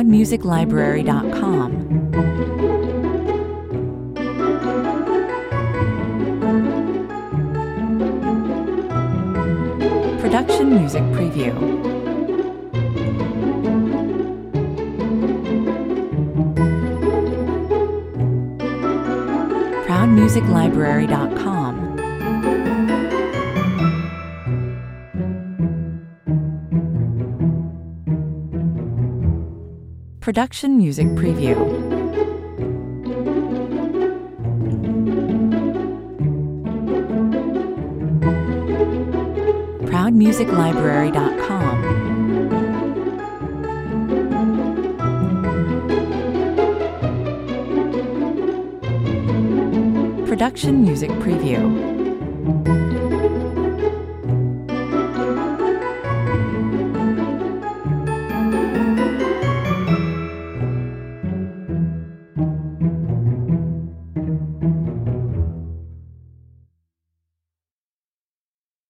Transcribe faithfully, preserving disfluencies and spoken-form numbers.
proud music library dot com. Production Music Preview. proud music library dot com. Production Music Preview. proud music library dot com. Production Music Preview.